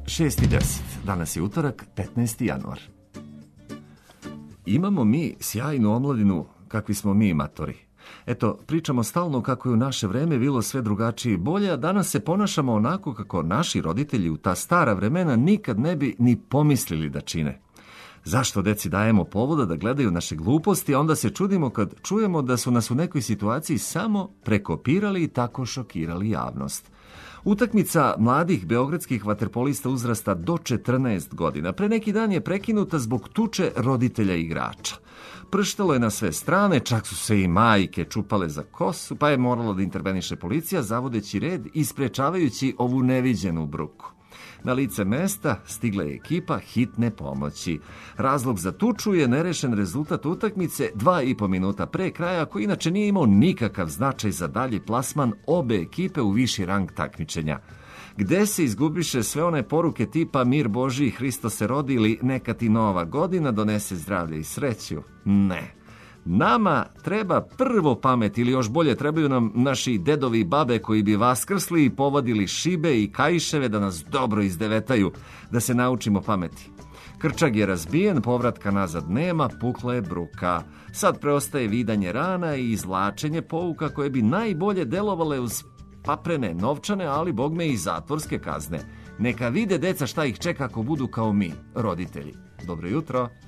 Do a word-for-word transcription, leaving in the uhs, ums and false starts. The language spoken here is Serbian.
šest i deset. Danas je utorak, petnaesti januar. Imamo mi sjajnu omladinu kakvi smo mi matori. Eto, pričamo stalno kako je u naše vreme bilo sve drugačije i bolje, a danas se ponašamo onako kako naši roditelji u ta stara vremena nikad ne bi ni pomislili da čine. Zašto deci dajemo povoda da gledaju naše gluposti, a onda se čudimo kad čujemo da su nas u nekoj situaciji samo prekopirali i tako šokirali javnost. Utakmica mladih beogradskih vaterpolista uzrasta do četrnaest godina pre neki dan je prekinuta zbog tuče roditelja igrača. Prštalo je na sve strane, čak su se i majke čupale za kosu, pa je morala da interveniše policija zavodeći red i sprečavajući ovu neviđenu bruku. Na lice mesta stigla je ekipa hitne pomoći. Razlog za tuču je nerešen rezultat utakmice dva i po minuta pre kraja, koji inače nije imao nikakav značaj za dalji plasman obe ekipe u viši rang takmičenja. Gde se izgubiše sve one poruke tipa mir Božiji, Hristo se rodi ili neka ti nova godina donese zdravlje i sreću? Ne. Nama treba prvo pamet, ili još bolje trebaju nam naši dedovi i babe koji bi vaskrsli i povadili šibe i kaiševe da nas dobro izdevetaju, da se naučimo pameti. Krčag je razbijen, povratka nazad nema, pukla je bruka. Sad preostaje vidanje rana i izvlačenje pouka koje bi najbolje delovale uz paprene novčane, ali bogme i zatvorske kazne. Neka vide deca šta ih čeka ako budu kao mi, roditelji. Dobro jutro.